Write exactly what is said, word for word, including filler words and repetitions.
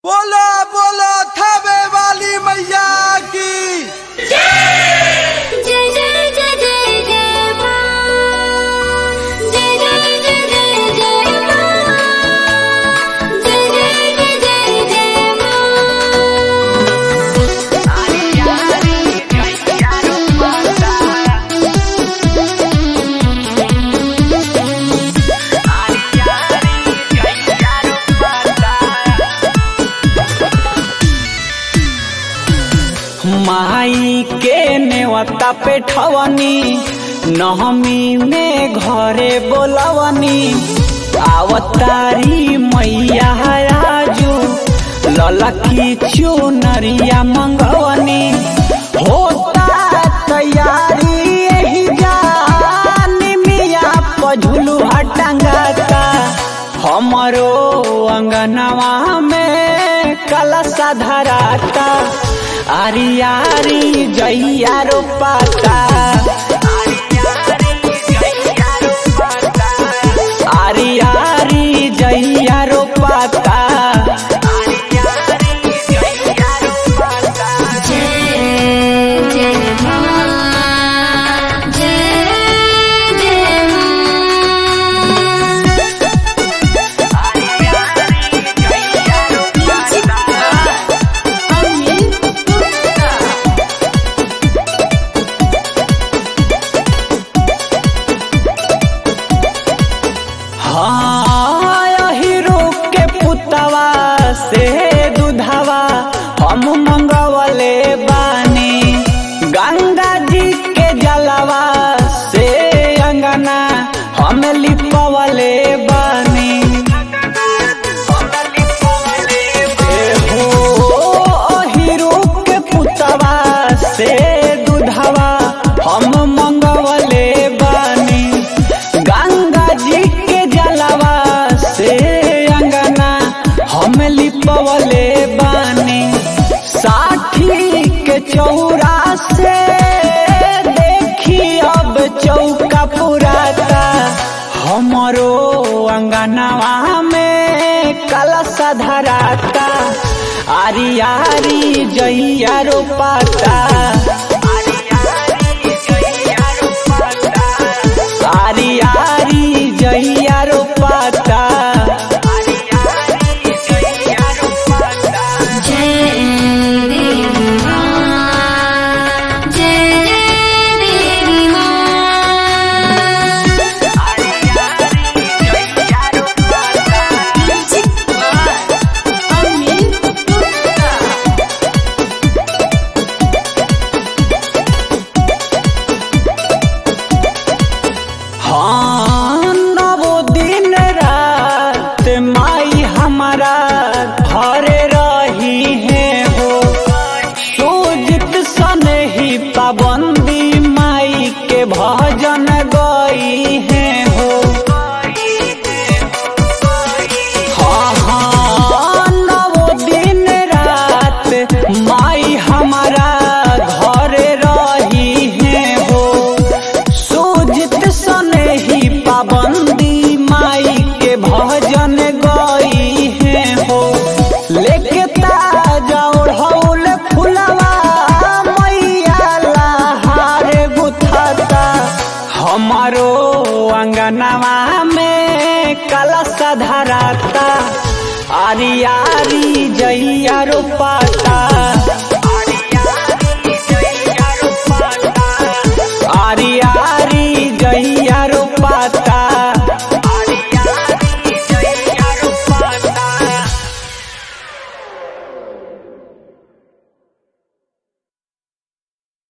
बोलो बोलो थावे वाली मैया की जय जय जय जय जय मां जय जय जय जय जय मां जय जय जय जय जय मां आरे यारी कैया रूपा आरे यारी कैया रूपा माई के नेवता पे ठवनी नहमी में घरे बोलवनी आवतारी मैया आजू ललकी चुनरिया मंगवनी होता तैयारी यही जानी मिया पझुलू हटंगाता हमरो अंगनवा में कलशा धराता आरी आरी जइया रोपाता आरी आरी जइया रोपाता जय जय मां जय जय हाँ यही रूप के पुतवा से दूधवा हम मंगवले बानी गंगा जी के जलवा से अंगना हम लिपवले बानी ए हो यही रूप के पुतवा से दूधवा हम मंगवले बानी गंगा जी के जलवा से अंगना हम लिपवले बानी साठी के चौरा से देखी अब चौका पुराता हमरो अंगनवा में कलशा धराता आरी आरी जइया रोपाता आरी आरी जइया रोपाता जय देवी मां जय जय देवी हाँ नवो दिन रात माई हमारा घरे रही है हो सूजित सने ही पाबंदी माई के भजन गई है हो हाँ हाँ नवो दिन रात माई हमारा घरे रही है हो सूजित सने ही पाबंदी माई के भजन गई है हो लेके ताजा ओढ़ौल फुलवा मैया लहारे गुथाता हमारो अंगनवा में कलशा धराता आरी आरी जइया रोपा